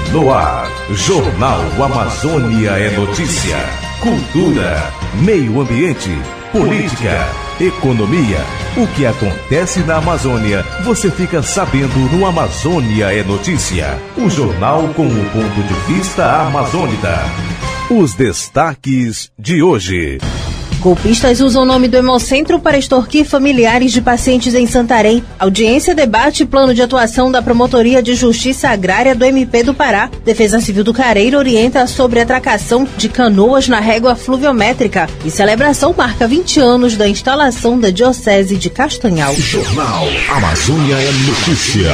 No ar, Jornal Amazônia é notícia, cultura, meio ambiente, política, economia. O que acontece na Amazônia, você fica sabendo no Amazônia é Notícia. O jornal com o ponto de vista amazônida. Os destaques de hoje. Golpistas usam o nome do Hemocentro para extorquir familiares de pacientes em Santarém. Audiência debate plano de atuação da Promotoria de Justiça Agrária do MP do Pará. Defesa Civil do Careiro orienta sobre atracação de canoas na régua fluviométrica. E celebração marca 20 anos da instalação da Diocese de Castanhal. Jornal Amazônia é Notícia.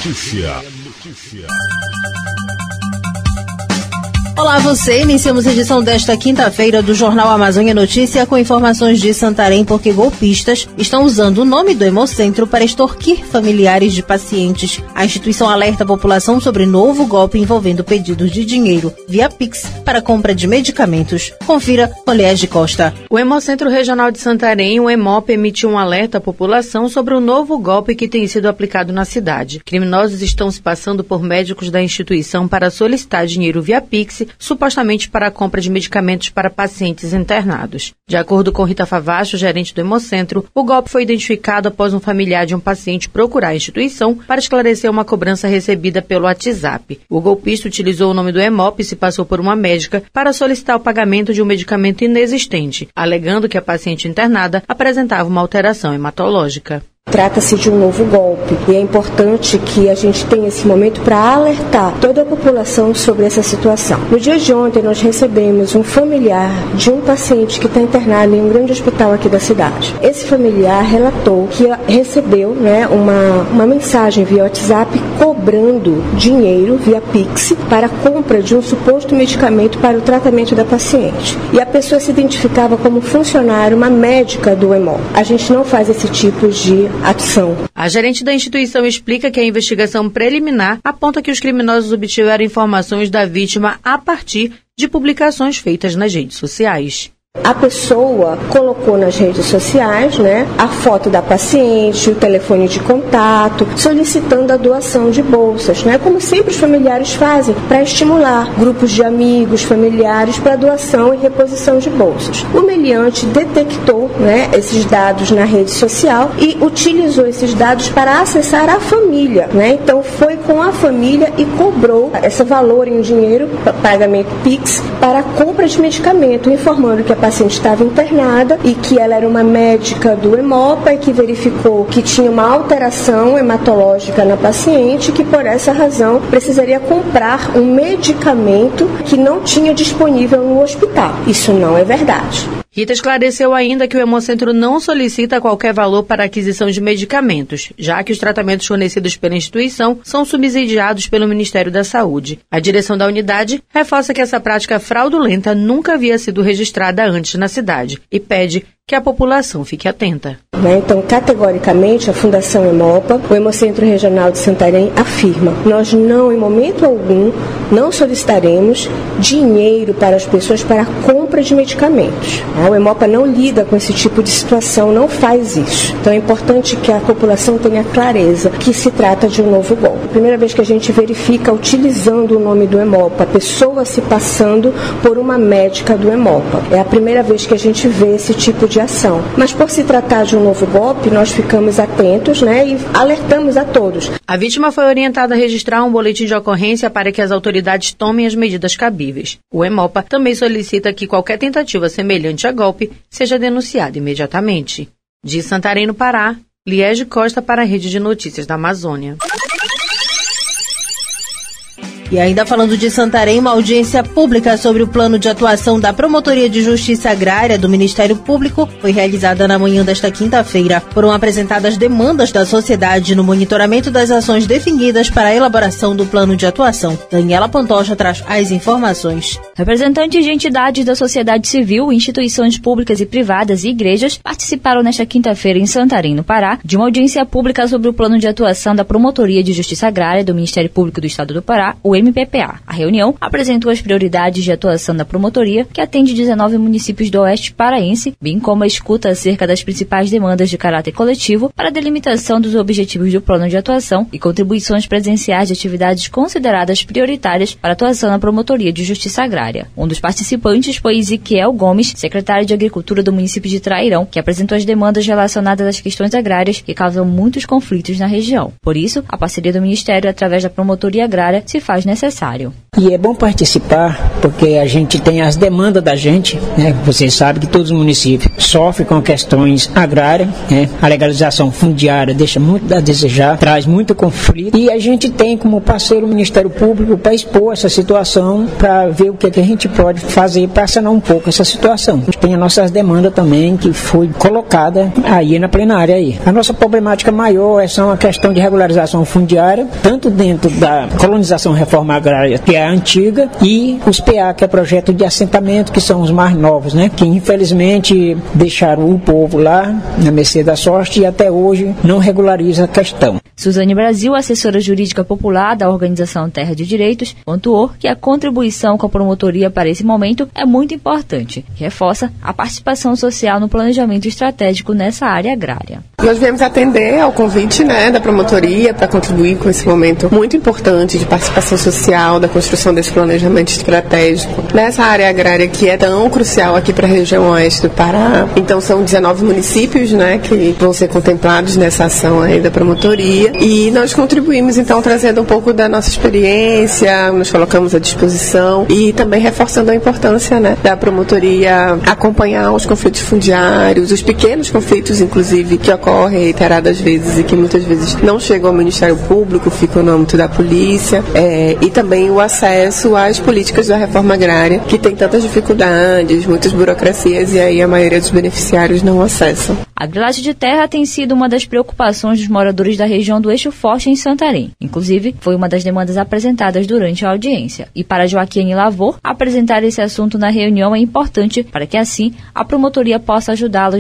Olá você, iniciamos a edição desta quinta-feira do Jornal Amazônia Notícia com informações de Santarém porque golpistas estão usando o nome do Hemocentro para extorquir familiares de pacientes. A instituição alerta a população sobre novo golpe envolvendo pedidos de dinheiro via Pix para compra de medicamentos. Confira com Liege Costa. O Hemocentro Regional de Santarém, o Hemop, emitiu um alerta à população sobre o novo golpe que tem sido aplicado na cidade. Criminosos estão se passando por médicos da instituição para solicitar dinheiro via Pix, supostamente para a compra de medicamentos para pacientes internados. De acordo com Rita Favacho, gerente do Hemocentro, o golpe foi identificado após um familiar de um paciente procurar a instituição para esclarecer uma cobrança recebida pelo WhatsApp. O golpista utilizou o nome do Hemop e se passou por uma médica para solicitar o pagamento de um medicamento inexistente, alegando que a paciente internada apresentava uma alteração hematológica. Trata-se de um novo golpe e é importante que a gente tenha esse momento para alertar toda a população sobre essa situação. No dia de ontem nós recebemos um familiar de um paciente que está internado em um grande hospital aqui da cidade. Esse familiar relatou que recebeu uma mensagem via WhatsApp cobrando dinheiro via Pix para a compra de um suposto medicamento para o tratamento da paciente. E a pessoa se identificava como funcionário, uma médica do Hemop. A gente não faz esse tipo de ação. A gerente da instituição explica que a investigação preliminar aponta que os criminosos obtiveram informações da vítima a partir de publicações feitas nas redes sociais. A pessoa colocou nas redes sociais, a foto da paciente, o telefone de contato, solicitando a doação de bolsas, como sempre os familiares fazem, para estimular grupos de amigos, familiares para doação e reposição de bolsas. O meliante detectou, esses dados na rede social e utilizou esses dados para acessar a família, Então foi com a família e cobrou esse valor em dinheiro, pagamento Pix, para a compra de medicamento, informando que a paciente estava internada e que ela era uma médica do Hemop e que verificou que tinha uma alteração hematológica na paciente e que por essa razão precisaria comprar um medicamento que não tinha disponível no hospital. Isso não é verdade. Rita esclareceu ainda que o Hemocentro não solicita qualquer valor para a aquisição de medicamentos, já que os tratamentos fornecidos pela instituição são subsidiados pelo Ministério da Saúde. A direção da unidade reforça que essa prática fraudulenta nunca havia sido registrada antes na cidade e pede que a população fique atenta. Então, categoricamente, a Fundação Hemopa, o Hemocentro Regional de Santarém, afirma: nós não, em momento algum, não solicitaremos dinheiro para as pessoas para a compra de medicamentos. O Hemopa não lida com esse tipo de situação, não faz isso. Então, é importante que a população tenha clareza que se trata de um novo golpe. Primeira vez que a gente verifica utilizando o nome do Hemopa, a pessoa se passando por uma médica do Hemopa. É a primeira vez que a gente vê esse tipo de ação. Mas por se tratar de um novo golpe, nós ficamos atentos, e alertamos a todos. A vítima foi orientada a registrar um boletim de ocorrência para que as autoridades tomem as medidas cabíveis. O Hemopa também solicita que qualquer tentativa semelhante a golpe seja denunciada imediatamente. De Santarém, no Pará, Liege Costa para a Rede de Notícias da Amazônia. E ainda falando de Santarém, uma audiência pública sobre o plano de atuação da Promotoria de Justiça Agrária do Ministério Público foi realizada na manhã desta quinta-feira. Foram apresentadas demandas da sociedade no monitoramento das ações definidas para a elaboração do plano de atuação. Daniela Pantoja traz as informações. Representantes de entidades da sociedade civil, instituições públicas e privadas e igrejas participaram nesta quinta-feira em Santarém, no Pará, de uma audiência pública sobre o plano de atuação da Promotoria de Justiça Agrária do Ministério Público do Estado do Pará, o MPPA. A reunião apresentou as prioridades de atuação da promotoria, que atende 19 municípios do Oeste Paraense, bem como a escuta acerca das principais demandas de caráter coletivo para a delimitação dos objetivos do plano de atuação e contribuições presenciais de atividades consideradas prioritárias para a atuação na Promotoria de Justiça Agrária. Um dos participantes foi Ezequiel Gomes, secretário de Agricultura do município de Trairão, que apresentou as demandas relacionadas às questões agrárias que causam muitos conflitos na região. Por isso, a parceria do Ministério através da Promotoria Agrária se faz necessário. E é bom participar, porque a gente tem as demandas da gente, né? Vocês sabem que todos os municípios sofrem com questões agrárias, né? A legalização fundiária deixa muito a desejar, traz muito conflito, e a gente tem como parceiro o Ministério Público para expor essa situação, para ver o que a gente pode fazer para sanar um pouco essa situação. Tem as nossas demandas também, que foi colocada aí na plenária aí. A nossa problemática maior é só a questão de regularização fundiária, tanto dentro da colonização reforma agrária, que é a antiga, e os PA, que é projeto de assentamento, que são os mais novos, né? Que infelizmente deixaram o povo lá na mercê da sorte e até hoje não regulariza a questão. Suzane Brasil, assessora jurídica popular da organização Terra de Direitos, pontuou que a contribuição com a promotoria para esse momento é muito importante e reforça a participação social no planejamento estratégico nessa área agrária. Nós viemos atender ao convite, né, da promotoria para contribuir com esse momento muito importante de participação social, da construção desse planejamento estratégico nessa área agrária que é tão crucial aqui para a região oeste do Pará. Então são 19 municípios, né, que vão ser contemplados nessa ação aí da promotoria, e nós contribuímos então trazendo um pouco da nossa experiência, nos colocamos à disposição e também reforçando a importância, né, da promotoria acompanhar os conflitos fundiários, os pequenos conflitos inclusive que ocorrem reiteradas vezes e que muitas vezes não chegam ao Ministério Público, ficam no âmbito da polícia, e também o acesso às políticas da reforma agrária, que tem tantas dificuldades, muitas burocracias, e aí a maioria dos beneficiários não acessam. A grilagem de terra tem sido uma das preocupações dos moradores da região do Eixo Forte em Santarém. Inclusive, foi uma das demandas apresentadas durante a audiência. E para Joaquine Lavor, apresentar esse assunto na reunião é importante para que assim a promotoria possa ajudá-los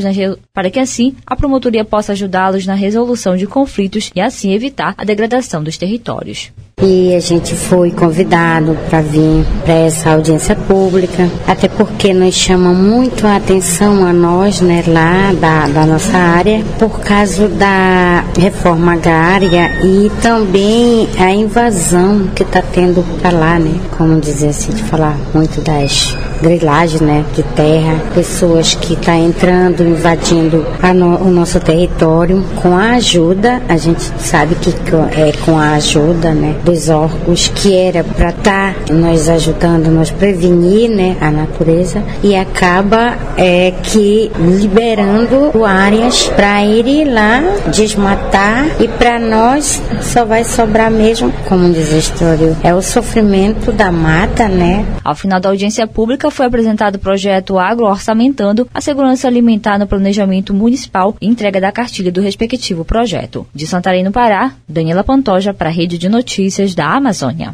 na resolução de conflitos e assim evitar a degradação dos territórios. E a gente foi convidado para vir para essa audiência pública, até porque nos chama muito a atenção a nós, né, lá da nossa área, por causa da reforma agrária e também a invasão que está tendo para lá, né, como dizer assim, de falar muito das grilagens, né, de terra, pessoas que estão entrando, invadindo o nosso território com a ajuda, a gente sabe que é com a ajuda, né, dos órgãos que era para estar nos ajudando, nos prevenir, né, a natureza, e acaba que liberando áreas para ir lá desmatar, e para nós só vai sobrar mesmo, como diz a história, é o sofrimento da mata, né? Ao final da audiência pública foi apresentado o projeto Agroorçamentando a Segurança Alimentar no Planejamento Municipal e entrega da cartilha do respectivo projeto. De Santarém, no Pará, Daniela Pantoja para a Rede de Notícias da Amazônia.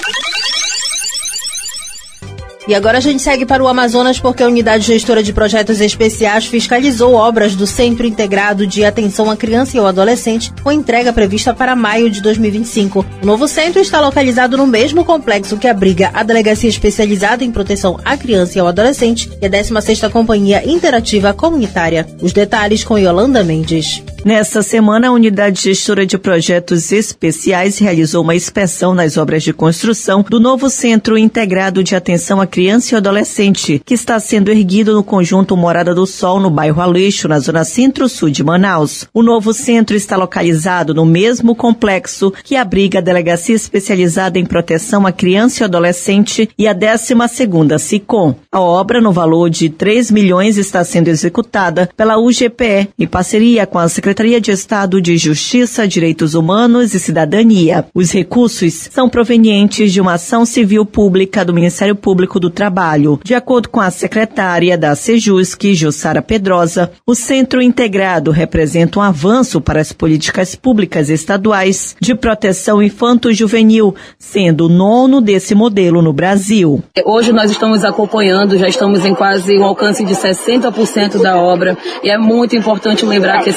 E agora a gente segue para o Amazonas porque a Unidade Gestora de Projetos Especiais fiscalizou obras do Centro Integrado de Atenção à Criança e ao Adolescente com entrega prevista para maio de 2025. O novo centro está localizado no mesmo complexo que abriga a Delegacia Especializada em Proteção à Criança e ao Adolescente e a 16ª Companhia Interativa Comunitária. Os detalhes com Yolanda Mendes. Nesta semana, a Unidade Gestora de Projetos Especiais realizou uma inspeção nas obras de construção do novo Centro Integrado de Atenção à Criança e Adolescente, que está sendo erguido no conjunto Morada do Sol, no bairro Aleixo, na zona centro-sul de Manaus. O novo centro está localizado no mesmo complexo que abriga a Delegacia Especializada em Proteção à Criança e Adolescente e a 12ª SICOM. A obra, no valor de 3 milhões, está sendo executada pela UGPE, em parceria com a Secretaria de Estado de Justiça, Direitos Humanos e Cidadania. Os recursos são provenientes de uma ação civil pública do Ministério Público do Trabalho. De acordo com a secretária da Sejusc, Jussara Pedrosa, o Centro Integrado representa um avanço para as políticas públicas estaduais de proteção infanto-juvenil, sendo o 9º desse modelo no Brasil. Hoje nós estamos acompanhando, já estamos em quase um alcance de 60% da obra, e é muito importante lembrar que esse será o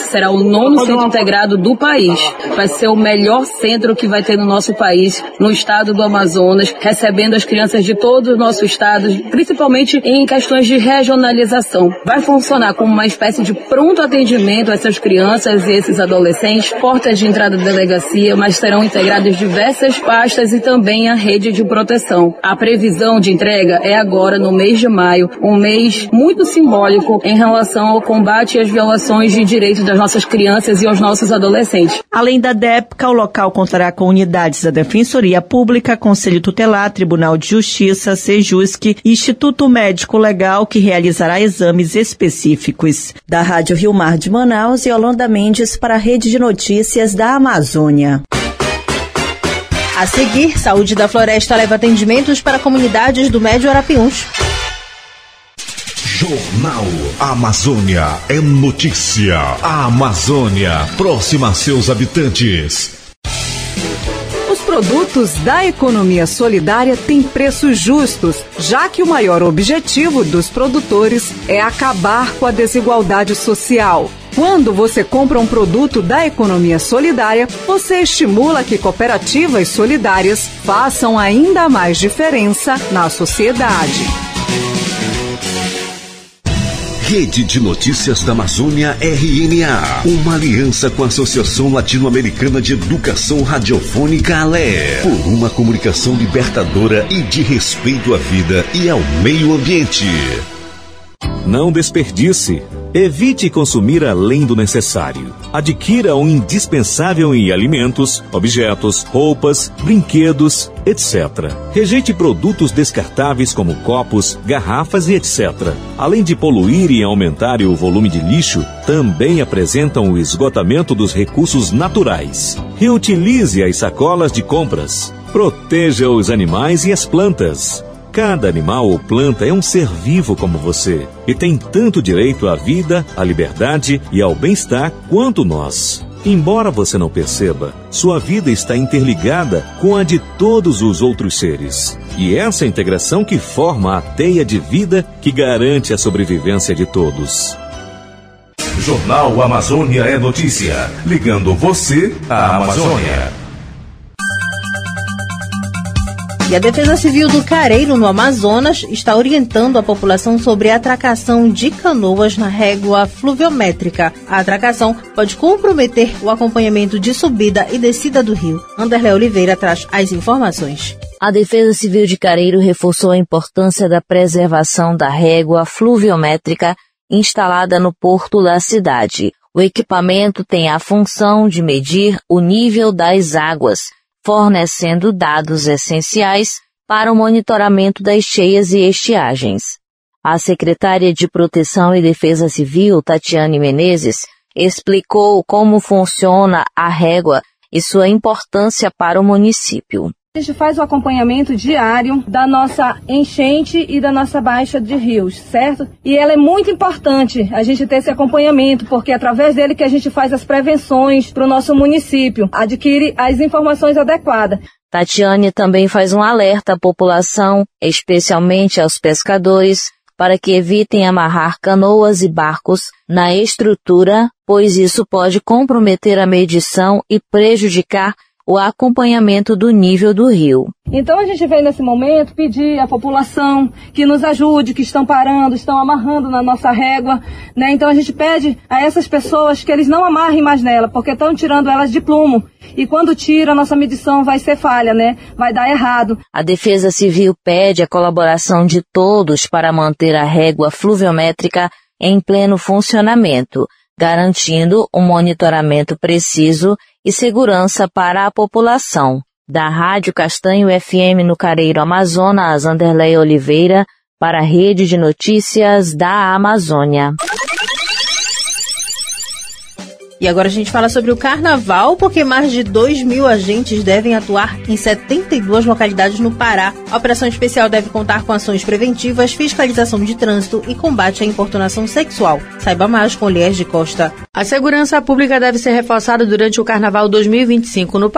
9º centro integrado do país. Vai ser o melhor centro que vai ter no nosso país, no estado do Amazonas, recebendo as crianças de todo o nosso estado, principalmente em questões de regionalização. Vai funcionar como uma espécie de pronto atendimento a essas crianças e esses adolescentes, portas de entrada da delegacia, mas serão integradas diversas pastas e também a rede de proteção. A previsão de entrega é agora, no mês de maio, um mês muito simbólico em relação ao combate às violações de direitos das nossas crianças e aos nossos adolescentes. Além da DEPCA, o local contará com unidades da Defensoria Pública, Conselho Tutelar, Tribunal de Justiça, Sejusc e Instituto Médico Legal, que realizará exames específicos. Da Rádio Rio Mar de Manaus, Yolanda Mendes para a Rede de Notícias da Amazônia. A seguir, Saúde da Floresta leva atendimentos para comunidades do Médio Arapiuns. Jornal Amazônia é notícia. A Amazônia, próxima a seus habitantes. Os produtos da economia solidária têm preços justos, já que o maior objetivo dos produtores é acabar com a desigualdade social. Quando você compra um produto da economia solidária, você estimula que cooperativas solidárias façam ainda mais diferença na sociedade. Rede de Notícias da Amazônia, RNA, uma aliança com a Associação Latino-Americana de Educação Radiofônica, ALE, por uma comunicação libertadora e de respeito à vida e ao meio ambiente. Não desperdice. Evite consumir além do necessário. Adquira o indispensável em alimentos, objetos, roupas, brinquedos, etc. Rejeite produtos descartáveis como copos, garrafas e etc. Além de poluir e aumentar o volume de lixo, também apresentam o esgotamento dos recursos naturais. Reutilize as sacolas de compras. Proteja os animais e as plantas. Cada animal ou planta é um ser vivo como você e tem tanto direito à vida, à liberdade e ao bem-estar quanto nós. Embora você não perceba, sua vida está interligada com a de todos os outros seres. E essa integração que forma a teia de vida que garante a sobrevivência de todos. Jornal Amazônia é notícia, ligando você à Amazônia. E a Defesa Civil do Careiro, no Amazonas, está orientando a população sobre a atracação de canoas na régua fluviométrica. A atracação pode comprometer o acompanhamento de subida e descida do rio. Anderlé Oliveira traz as informações. A Defesa Civil de Careiro reforçou a importância da preservação da régua fluviométrica instalada no porto da cidade. O equipamento tem a função de medir o nível das águas, fornecendo dados essenciais para o monitoramento das cheias e estiagens. A secretária de Proteção e Defesa Civil, Tatiane Menezes, explicou como funciona a régua e sua importância para o município. A gente faz o acompanhamento diário da nossa enchente e da nossa baixa de rios, certo? E ela é muito importante a gente ter esse acompanhamento, porque é através dele que a gente faz as prevenções para o nosso município, adquire as informações adequadas. Tatiane também faz um alerta à população, especialmente aos pescadores, para que evitem amarrar canoas e barcos na estrutura, pois isso pode comprometer a medição e prejudicar o acompanhamento do nível do rio. Então a gente vem nesse momento pedir à população que nos ajude, que estão parando, estão amarrando na nossa régua, né? Então a gente pede a essas pessoas que eles não amarrem mais nela, porque estão tirando elas de plumo. E quando tira, a nossa medição vai ser falha, né? Vai dar errado. A Defesa Civil pede a colaboração de todos para manter a régua fluviométrica em pleno funcionamento, garantindo um monitoramento preciso e segurança para a população. Da Rádio Castanho FM no Careiro Amazonas, Anderlé Oliveira, para a Rede de Notícias da Amazônia. E agora a gente fala sobre o carnaval, porque mais de 2.000 agentes devem atuar em 72 localidades no Pará. A operação especial deve contar com ações preventivas, fiscalização de trânsito e combate à importunação sexual. Saiba mais com Liés de Costa. A segurança pública deve ser reforçada durante o Carnaval 2025 no Pará,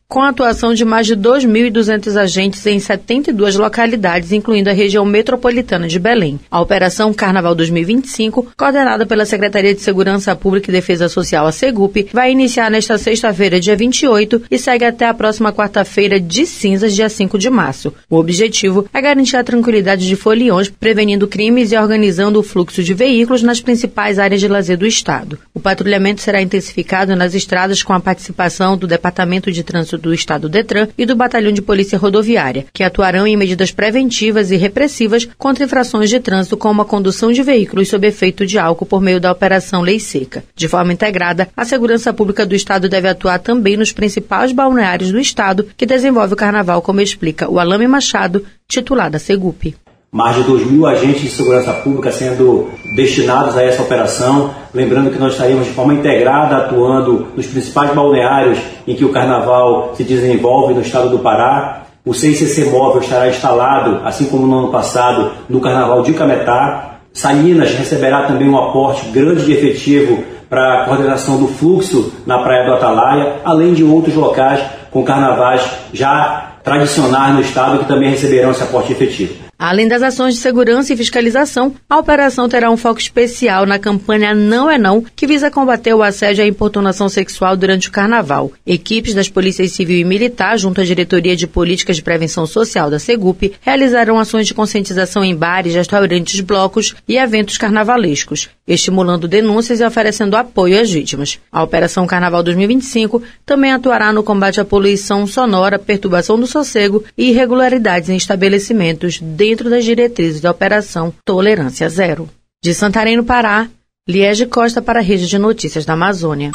com a atuação de mais de 2.200 agentes em 72 localidades, incluindo a região metropolitana de Belém. A Operação Carnaval 2025, coordenada pela Secretaria de Segurança Pública e Defesa Social, a SEGUP, vai iniciar nesta sexta-feira, dia 28, e segue até a próxima quarta-feira de cinzas, dia 5 de março. O objetivo é garantir a tranquilidade de foliões, prevenindo crimes e organizando o fluxo de veículos nas principais áreas de lazer do Estado. O patrulhamento será intensificado nas estradas com a participação do Departamento de Trânsito do Estado DETRAN e do Batalhão de Polícia Rodoviária, que atuarão em medidas preventivas e repressivas contra infrações de trânsito como a condução de veículos sob efeito de álcool por meio da Operação Lei Seca. De forma integrada, a Segurança Pública do Estado deve atuar também nos principais balneários do Estado que desenvolve o Carnaval, como explica o Alame Machado, titular da SEGUP. Mais de 2.000 agentes de segurança pública sendo destinados a essa operação. Lembrando que nós estaremos de forma integrada atuando nos principais balneários em que o Carnaval se desenvolve no estado do Pará. O CICC Móvel estará instalado, assim como no ano passado, no Carnaval de Cametá. Salinas receberá também um aporte grande de efetivo para a coordenação do fluxo na Praia do Atalaia, além de outros locais com carnavais já tradicionais no estado que também receberão esse aporte efetivo. Além das ações de segurança e fiscalização, a operação terá um foco especial na campanha Não é Não, que visa combater o assédio e a importunação sexual durante o Carnaval. Equipes das Polícias Civil e Militar, junto à Diretoria de Políticas de Prevenção Social da SEGUP, realizarão ações de conscientização em bares, restaurantes, blocos e eventos carnavalescos, estimulando denúncias e oferecendo apoio às vítimas. A Operação Carnaval 2025 também atuará no combate à poluição sonora, perturbação do sossego e irregularidades em estabelecimentos dentro das diretrizes da Operação Tolerância Zero. De Santarém, no Pará, Liege Costa para a Rede de Notícias da Amazônia.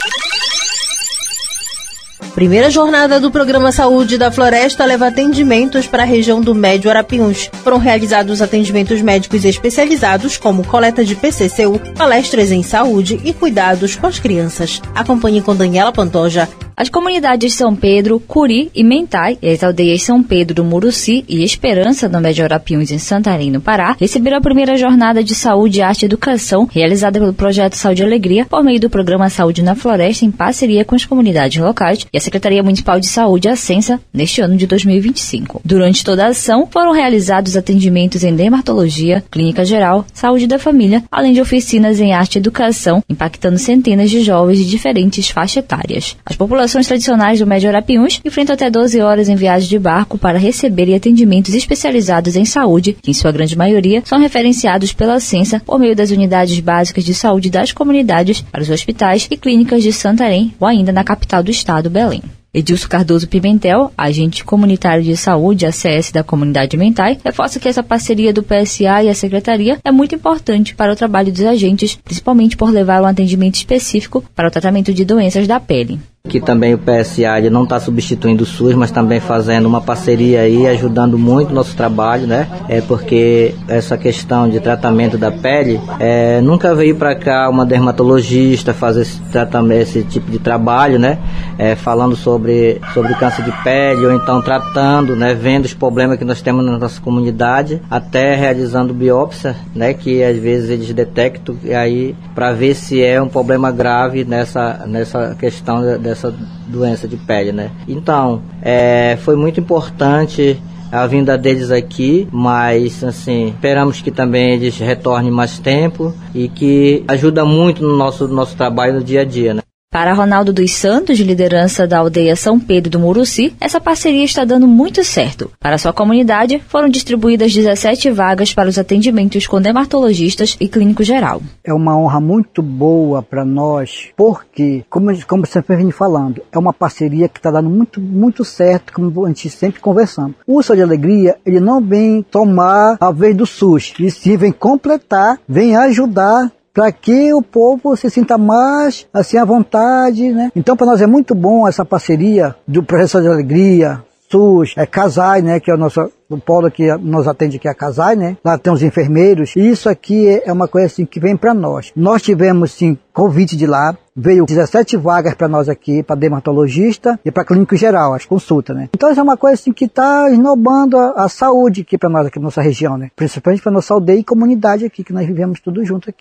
Primeira jornada do Programa Saúde da Floresta leva atendimentos para a região do Médio Arapiuns. Foram realizados atendimentos médicos especializados, como coleta de PCCU, palestras em saúde e cuidados com as crianças. Acompanhe com Daniela Pantoja. As comunidades São Pedro, Curi e Mentai, e as aldeias São Pedro, Muruci e Esperança, no Médio Arapiuns, em Santarém, no Pará, receberam a primeira jornada de Saúde, Arte e Educação, realizada pelo Projeto Saúde e Alegria, por meio do Programa Saúde na Floresta, em parceria com as comunidades locais e a Secretaria Municipal de Saúde, a Censa, neste ano de 2025. Durante toda a ação, foram realizados atendimentos em dermatologia, clínica geral, saúde da família, além de oficinas em arte e educação, impactando centenas de jovens de diferentes faixas etárias. As populações tradicionais do Médio Arapiuns enfrentam até 12 horas em viagem de barco para receberem atendimentos especializados em saúde, que em sua grande maioria são referenciados pela Censa por meio das unidades básicas de saúde das comunidades para os hospitais e clínicas de Santarém ou ainda na capital do estado, Belém. Edilson Cardoso Pimentel, agente comunitário de saúde, ACS da comunidade Mentai, reforça que essa parceria do PSA e a Secretaria é muito importante para o trabalho dos agentes, principalmente por levar um atendimento específico para o tratamento de doenças da pele. Que também o PSA ele não está substituindo o SUS, mas também fazendo uma parceria aí, ajudando muito o nosso trabalho, né? Porque essa questão de tratamento da pele, nunca veio para cá uma dermatologista fazer esse tipo de trabalho, né? Falando sobre câncer de pele, ou então tratando, né? Vendo os problemas que nós temos na nossa comunidade, até realizando biópsia, né? Que às vezes eles detectam aí para ver se é um problema grave nessa questão dessa doença de pele, né? Então, foi muito importante a vinda deles aqui, mas assim, esperamos que também eles retornem mais tempo e que ajuda muito no nosso trabalho no dia a dia, né? Para Ronaldo dos Santos, de liderança da aldeia São Pedro do Muruci, essa parceria está dando muito certo. Para sua comunidade, foram distribuídas 17 vagas para os atendimentos com dermatologistas e clínico geral. É uma honra muito boa para nós, porque, como sempre vem falando, é uma parceria que está dando muito, muito certo, como a gente sempre conversamos. O Saúde e Alegria, ele não vem tomar a vez do SUS, ele sim vem completar, vem ajudar, para que o povo se sinta mais assim à vontade, né? Então para nós é muito bom essa parceria do Projeto de Alegria, SUS, Casai, né? Que é o polo que nos atende, que é a Casai, né? Lá tem os enfermeiros, e isso aqui é uma coisa assim que vem para nós. Nós tivemos sim convite de lá, veio 17 vagas para nós aqui, para dermatologista e para clínico geral, as consultas, né? Então isso é uma coisa assim que está inovando a saúde aqui para nós, aqui na nossa região, né? Principalmente para nossa aldeia e comunidade aqui, que nós vivemos tudo junto aqui.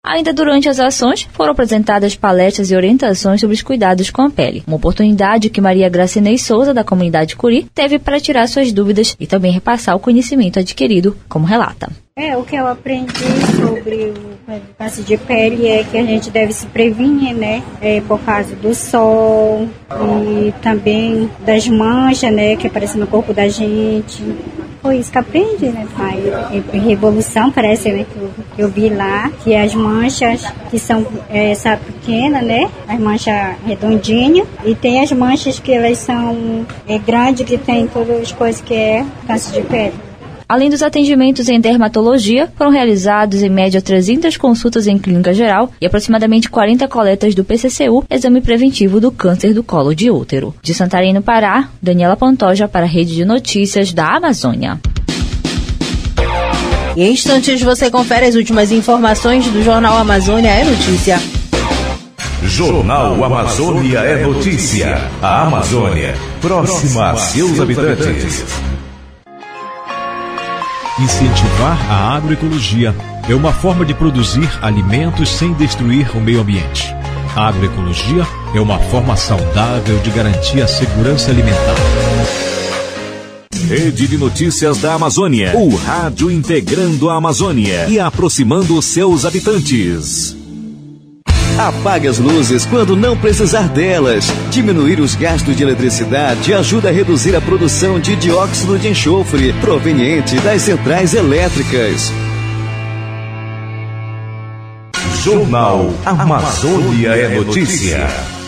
Ainda durante as ações, foram apresentadas palestras e orientações sobre os cuidados com a pele. Uma oportunidade que Maria Gracinei Souza, da comunidade Curi, teve para tirar suas dúvidas e também repassar o conhecimento adquirido, como relata. O que eu aprendi sobre o câncer de pele é que a gente deve se prevenir, né? Por causa do sol e também das manchas, né? Que aparecem no corpo da gente. Foi isso que aprendi, né, pai? Revolução, parece, né? Que eu vi lá, que as manchas que são pequenas, né? As manchas redondinhas. E tem as manchas que elas são grandes, que tem todas as coisas que é câncer de pele. Além dos atendimentos em dermatologia, foram realizados em média 300 consultas em clínica geral e aproximadamente 40 coletas do PCCU, exame preventivo do câncer do colo de útero. De Santarém, no Pará, Daniela Pantoja para a Rede de Notícias da Amazônia. E em instantes você confere as últimas informações do Jornal Amazônia é Notícia. Jornal Amazônia é Notícia. A Amazônia, próxima a seus habitantes. Incentivar a agroecologia é uma forma de produzir alimentos sem destruir o meio ambiente. A agroecologia é uma forma saudável de garantir a segurança alimentar. Rede de Notícias da Amazônia. O rádio integrando a Amazônia e aproximando os seus habitantes. Apague as luzes quando não precisar delas. Diminuir os gastos de eletricidade ajuda a reduzir a produção de dióxido de enxofre proveniente das centrais elétricas. Jornal Amazônia é Notícia.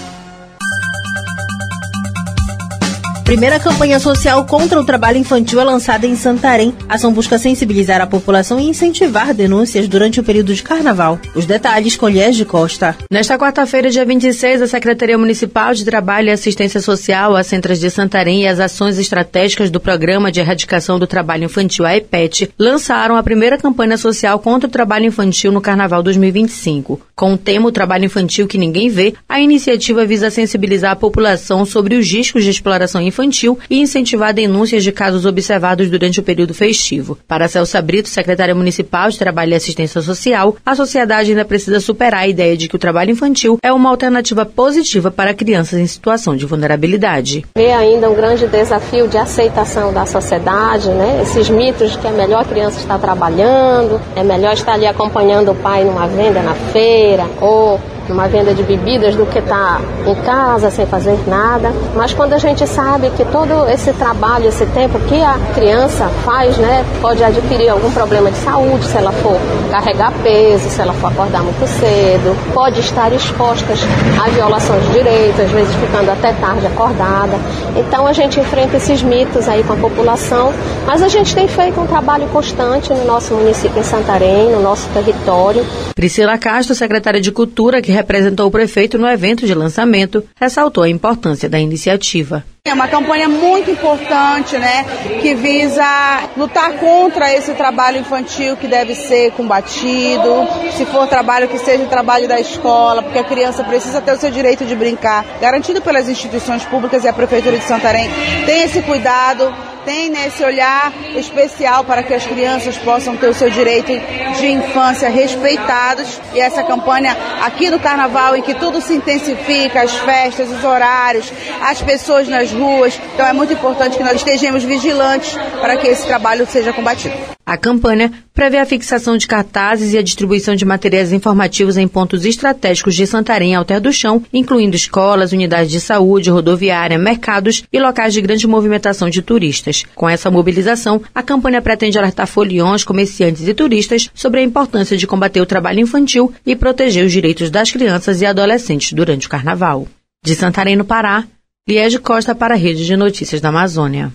Primeira campanha social contra o trabalho infantil é lançada em Santarém. A ação busca sensibilizar a população e incentivar denúncias durante o período de carnaval. Os detalhes com Liege Costa. Nesta quarta-feira, dia 26, a Secretaria Municipal de Trabalho e Assistência Social, a Centras de Santarém e as ações estratégicas do Programa de Erradicação do Trabalho Infantil, a EPET, lançaram a primeira campanha social contra o trabalho infantil no Carnaval 2025. Com o tema O Trabalho Infantil que Ninguém Vê, a iniciativa visa sensibilizar a população sobre os riscos de exploração infantil e incentivar denúncias de casos observados durante o período festivo. Para Celsa Brito, secretária municipal de Trabalho e Assistência Social, a sociedade ainda precisa superar a ideia de que o trabalho infantil é uma alternativa positiva para crianças em situação de vulnerabilidade. Vê ainda um grande desafio de aceitação da sociedade, né? Esses mitos de que é melhor a criança estar trabalhando, é melhor estar ali acompanhando o pai numa venda na feira ou numa venda de bebidas do que estar em casa sem fazer nada. Mas quando a gente sabe que todo esse trabalho, esse tempo que a criança faz, né, pode adquirir algum problema de saúde, se ela for carregar peso, se ela for acordar muito cedo, pode estar exposta a violações de direitos, às vezes ficando até tarde acordada. Então a gente enfrenta esses mitos aí com a população, mas a gente tem feito um trabalho constante no nosso município em Santarém, no nosso território. Priscila Castro, secretária de Cultura, que representou o prefeito no evento de lançamento, ressaltou a importância da iniciativa. É uma campanha muito importante, né, que visa lutar contra esse trabalho infantil que deve ser combatido, se for trabalho que seja trabalho da escola, porque a criança precisa ter o seu direito de brincar, garantido pelas instituições públicas, e a Prefeitura de Santarém tem esse cuidado, tem, né, esse olhar especial para que as crianças possam ter o seu direito de infância respeitados. E essa campanha aqui no Carnaval, em que tudo se intensifica, as festas, os horários, as pessoas nas ruas. Então é muito importante que nós estejamos vigilantes para que esse trabalho seja combatido. A campanha prevê a fixação de cartazes e a distribuição de materiais informativos em pontos estratégicos de Santarém e Alter do Chão, incluindo escolas, unidades de saúde, rodoviária, mercados e locais de grande movimentação de turistas. Com essa mobilização, a campanha pretende alertar foliões, comerciantes e turistas sobre a importância de combater o trabalho infantil e proteger os direitos das crianças e adolescentes durante o Carnaval. De Santarém, no Pará, Liege Costa para a Rede de Notícias da Amazônia.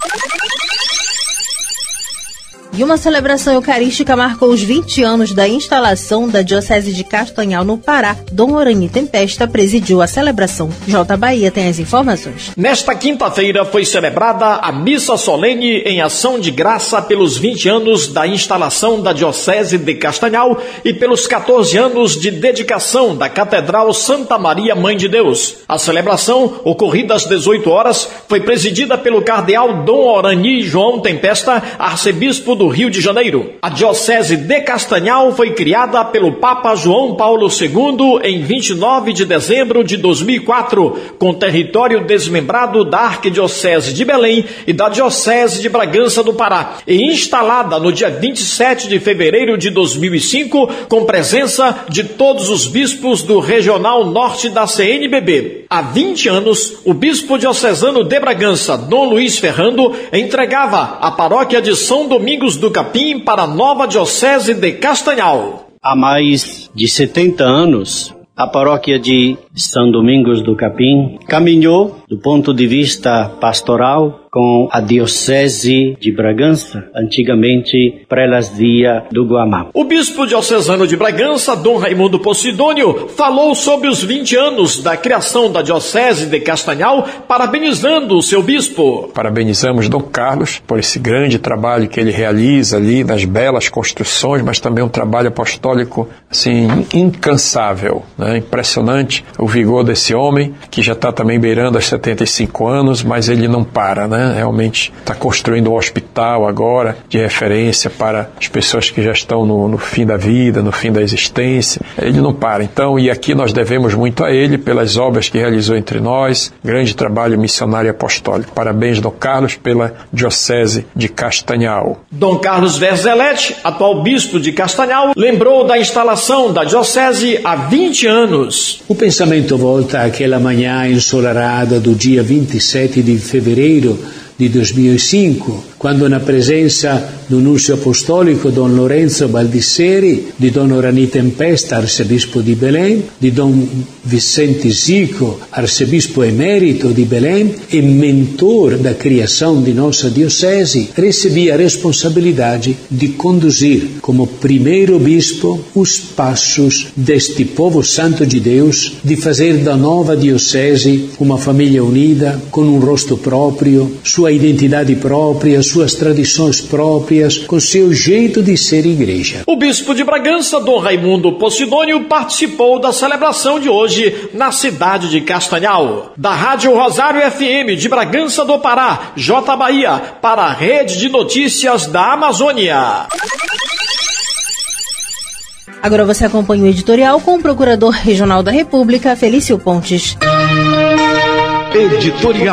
E uma celebração eucarística marcou os 20 anos da instalação da Diocese de Castanhal, no Pará. Dom Orani Tempesta presidiu a celebração. J. Bahia tem as informações. Nesta quinta-feira foi celebrada a missa solene em ação de graça pelos 20 anos da instalação da Diocese de Castanhal e pelos 14 anos de dedicação da Catedral Santa Maria Mãe de Deus. A celebração, ocorrida às 18 horas, foi presidida pelo cardeal Dom Orani João Tempesta, arcebispo do Rio de Janeiro. A Diocese de Castanhal foi criada pelo Papa João Paulo II em 29 de dezembro de 2004, com território desmembrado da Arquidiocese de Belém e da Diocese de Bragança do Pará, e instalada no dia 27 de fevereiro de 2005, com presença de todos os bispos do Regional Norte da CNBB. Há 20 anos, o bispo diocesano de Bragança, Dom Luiz Ferrando, entregava a paróquia de São Domingos do Capim para a nova Diocese de Castanhal. Há mais de 70 anos, a paróquia de São Domingos do Capim caminhou, do ponto de vista pastoral, com a Diocese de Bragança, antigamente Prelazia do Guamá. O bispo diocesano de Bragança, Dom Raimundo Posidônio, falou sobre os 20 anos da criação da Diocese de Castanhal, parabenizando o seu bispo. Parabenizamos Dom Carlos por esse grande trabalho que ele realiza ali nas belas construções, mas também um trabalho apostólico assim, incansável, né? Impressionante o vigor desse homem, que já está também beirando aos 75 anos, mas ele não para, né? Realmente está construindo um hospital agora de referência para as pessoas que já estão no fim da vida, no fim da existência. Ele não para. Então, e aqui nós devemos muito a ele pelas obras que realizou entre nós, grande trabalho missionário e apostólico. Parabéns, Dom Carlos, pela Diocese de Castanhal. Dom Carlos Verzelete, atual bispo de Castanhal, lembrou da instalação da Diocese há 20 anos. O pensamento volta àquela manhã ensolarada do dia 27 de fevereiro de 2005, quando na presença do Núncio Apostólico Dom Lorenzo Baldisseri, di Dom Orani Tempesta, arcebispo di Belém, di Dom Vicente Zico, arcebispo emérito de Belém e mentor da criação de nossa diocese, recebi a responsabilidade de conduzir como primeiro bispo os passos deste povo santo de Deus, de fazer da nova diocese uma família unida, com um rosto próprio, sua identidade própria, suas tradições próprias, com seu jeito de ser igreja. O bispo de Bragança, Dom Raimundo Posidônio, participou da celebração de hoje na cidade de Castanhal. Da Rádio Rosário FM de Bragança do Pará, J. Bahia, para a Rede de Notícias da Amazônia. Agora você acompanha o editorial com o Procurador Regional da República, Felício Pontes. Editorial.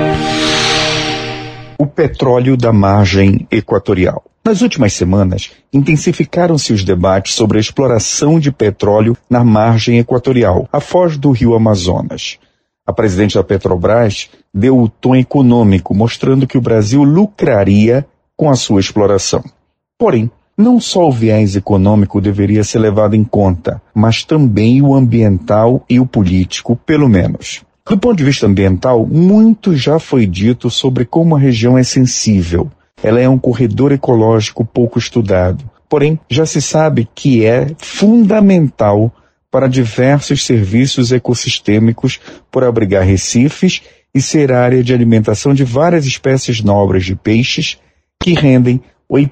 O petróleo da margem equatorial. Nas últimas semanas, intensificaram-se os debates sobre a exploração de petróleo na margem equatorial, à foz do rio Amazonas. A presidente da Petrobras deu o tom econômico, mostrando que o Brasil lucraria com a sua exploração. Porém, não só o viés econômico deveria ser levado em conta, mas também o ambiental e o político, pelo menos. Do ponto de vista ambiental, muito já foi dito sobre como a região é sensível. Ela é um corredor ecológico pouco estudado. Porém, já se sabe que é fundamental para diversos serviços ecossistêmicos por abrigar recifes e ser área de alimentação de várias espécies nobres de peixes que rendem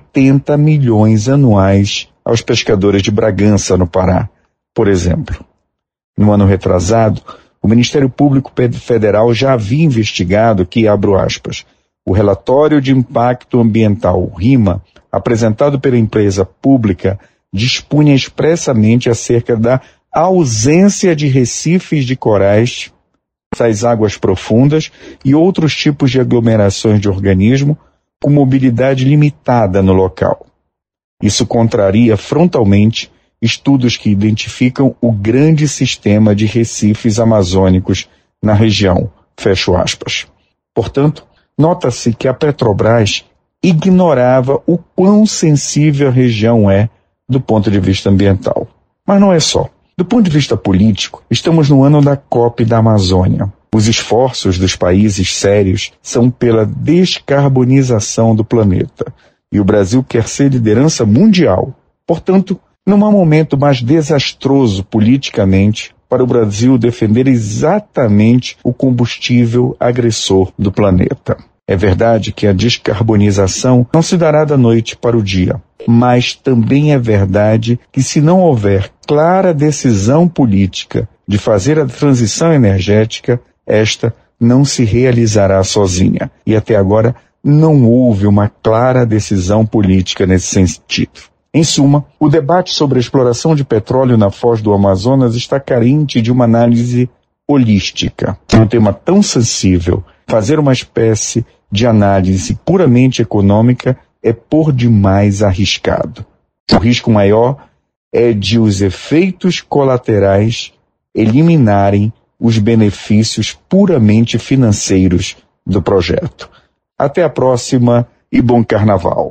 80 milhões anuais aos pescadores de Bragança, no Pará, por exemplo. No ano retrasado, o Ministério Público Federal já havia investigado que, abro aspas, o relatório de impacto ambiental, RIMA, apresentado pela empresa pública, dispunha expressamente acerca da ausência de recifes de corais, das águas profundas e outros tipos de aglomerações de organismo com mobilidade limitada no local. Isso contraria frontalmente estudos que identificam o grande sistema de recifes amazônicos na região, fecho aspas. Portanto, nota-se que a Petrobras ignorava o quão sensível a região é do ponto de vista ambiental. Mas não é só. Do ponto de vista político, estamos no ano da COP da Amazônia. Os esforços dos países sérios são pela descarbonização do planeta. E o Brasil quer ser liderança mundial. Portanto, não há momento mais desastroso politicamente para o Brasil defender exatamente o combustível agressor do planeta. É verdade que a descarbonização não se dará da noite para o dia, mas também é verdade que se não houver clara decisão política de fazer a transição energética, esta não se realizará sozinha. E até agora não houve uma clara decisão política nesse sentido. Em suma, o debate sobre a exploração de petróleo na foz do Amazonas está carente de uma análise holística. Um tema tão sensível, fazer uma espécie de análise puramente econômica é por demais arriscado. O risco maior é de os efeitos colaterais eliminarem os benefícios puramente financeiros do projeto. Até a próxima e bom carnaval.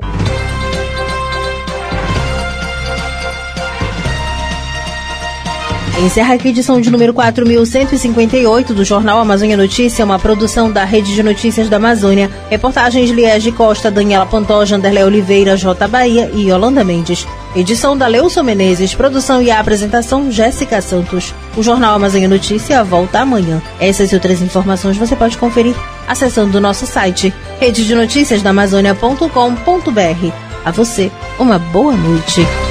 Encerra aqui a edição de número 4.158 do Jornal Amazônia Notícia, uma produção da Rede de Notícias da Amazônia. Reportagens Liege Costa, Daniela Pantoja, Anderlé Oliveira, J. Bahia e Yolanda Mendes. Edição da Leuson Menezes, produção e apresentação Jéssica Santos. O Jornal Amazônia Notícia volta amanhã. Essas e outras informações você pode conferir acessando o nosso site rededenoticiasdaamazônia.com.br. A você, uma boa noite.